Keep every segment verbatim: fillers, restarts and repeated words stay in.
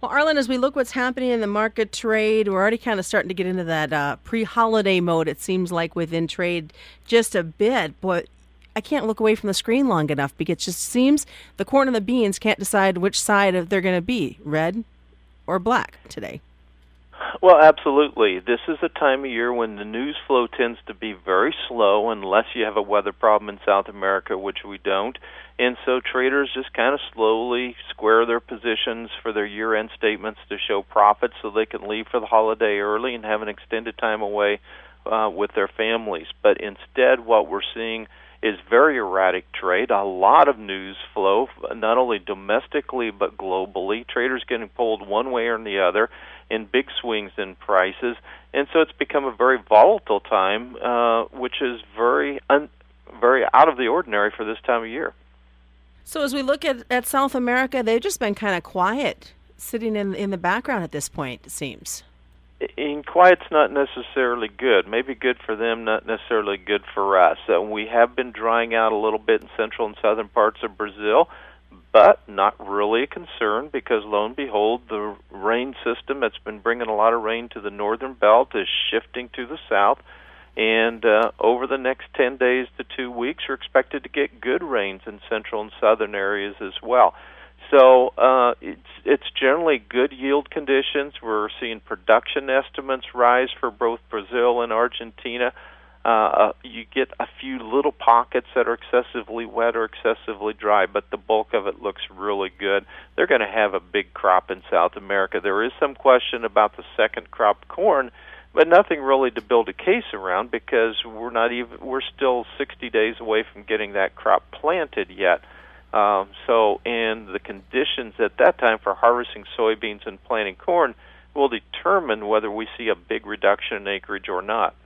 Well, Arlen, as we look what's happening in the market trade, we're already kind of starting to get into that uh, pre-holiday mode, it seems like, within trade just a bit. But I can't look away from the screen long enough because it just seems the corn and the beans can't decide which side of they're going to be, red or black today. Well, absolutely. This is a time of year when the news flow tends to be very slow unless you have a weather problem in South America, which we don't. And so traders just kind of slowly square their positions for their year-end statements to show profits so they can leave for the holiday early and have an extended time away uh, with their families. But instead, what we're seeing is very erratic trade, a lot of news flow, not only domestically but globally. Traders getting pulled one way or the other in big swings in prices. And so it's become a very volatile time, uh, which is very, un- very out of the ordinary for this time of year. So as we look at, at South America, they've just been kind of quiet, sitting in in the background at this point, it seems. In quiet's not necessarily good. Maybe good for them, not necessarily good for us. Uh, we have been drying out a little bit in central and southern parts of Brazil, but not really a concern because, lo and behold, the rain system that's been bringing a lot of rain to the northern belt is shifting to the south. And uh, over the next ten days to two weeks, we're expected to get good rains in central and southern areas as well. So uh, it's it's generally good yield conditions. We're seeing production estimates rise for both Brazil and Argentina. Uh, uh, you get a few little pockets that are excessively wet or excessively dry, but the bulk of it looks really good. They're going to have a big crop in South America. There is some question about the second crop corn, but nothing really to build a case around because we're not even we're still sixty days away from getting that crop planted yet. Um, so, and the conditions at that time for harvesting soybeans and planting corn will determine whether we see a big reduction in acreage or not.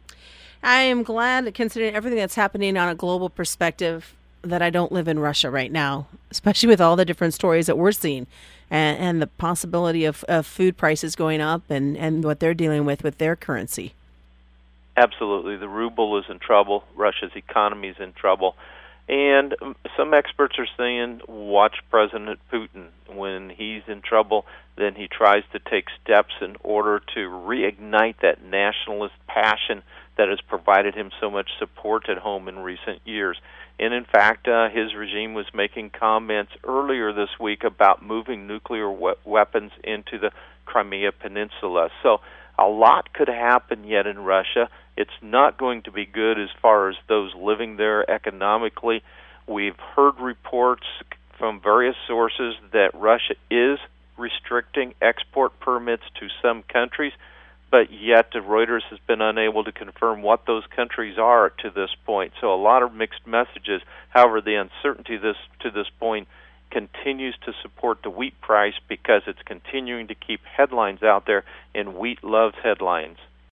I am glad, considering everything that's happening on a global perspective, that I don't live in Russia right now, especially with all the different stories that we're seeing and, and the possibility of, of food prices going up and, and what they're dealing with with their currency. Absolutely. The ruble is in trouble. Russia's economy is in trouble. And some experts are saying, watch President Putin. When he's in trouble, then he tries to take steps in order to reignite that nationalist passion that has provided him so much support at home in recent years. And in fact, uh, his regime was making comments earlier this week about moving nuclear we- weapons into the Crimea Peninsula. So a lot could happen yet in Russia. It's not going to be good as far as those living there economically. We've heard reports from various sources that Russia is restricting export permits to some countries, but yet Reuters has been unable to confirm what those countries are to this point. So a lot of mixed messages. However, the uncertainty this to this point continues to support the wheat price because it's continuing to keep headlines out there, and wheat loves headlines.